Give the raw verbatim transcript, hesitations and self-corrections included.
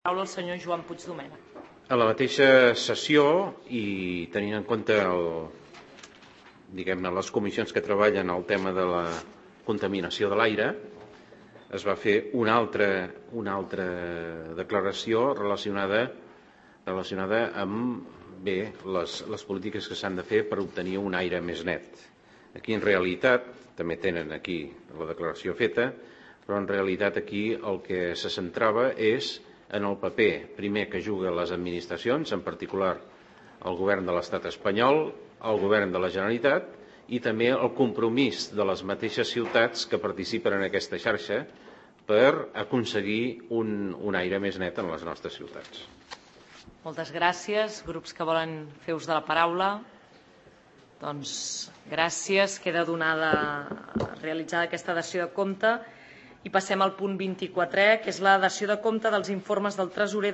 Paraula al senyor Joan Puigdomènech. A la mateixa sessió i tenint en compte el, diguem-ne, les comissions que treballen el tema de la contaminació de l'aire, es va fer una altra, una altra declaració relacionada, relacionada amb bé, les, les polítiques que s'han de fer per obtenir un aire més net. Aquí en realitat, també tenen aquí la declaració feta, però en realitat aquí el que se centrava és en el paper, primer, que juguen les administracions, en particular el govern de l'Estat espanyol, el govern de la Generalitat i també el compromís de les mateixes ciutats que participen en aquesta xarxa per aconseguir un, un aire més net en les nostres ciutats. Moltes gràcies. Grups que volen fer ús de la paraula? Doncs gràcies. Queda donada, realitzada aquesta dació de compte. I passem al punt vint-i-quatre, que és la dació de compte dels informes del tresorer